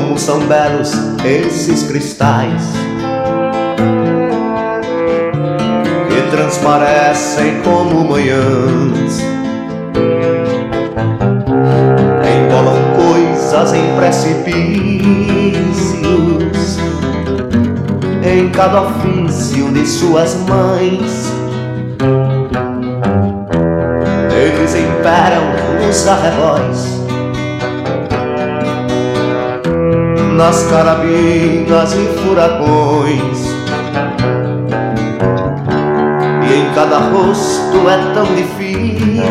Como são belos esses cristais que transparecem como manhãs, embolam coisas em precipícios, em cada ofício de suas mães. Eles imperam nos arrebóis, nas carabinas e furacões, e em cada rosto é tão difícil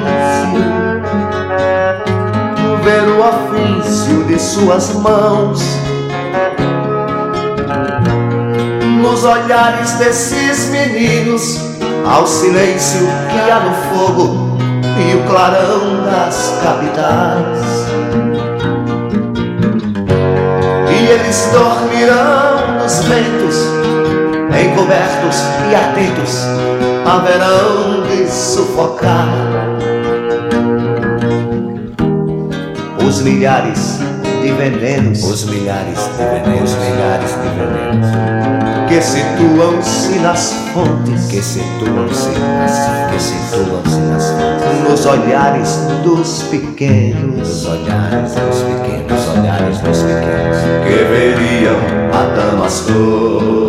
ver o ofício de suas mãos. Nos olhares desses meninos há o silêncio que há no fogo e o clarão das capitais. E eles dormirão nos ventos, encobertos e atentos, haverão de sufocar os milhares de venenos, os milhares de venenos, os milhares de venenos que situam-se nas fontes, que situam-se nas fontes, nos olhares dos pequenos, nos olhares dos pequenos, olhares dos pequenos, que veriam a Damasco.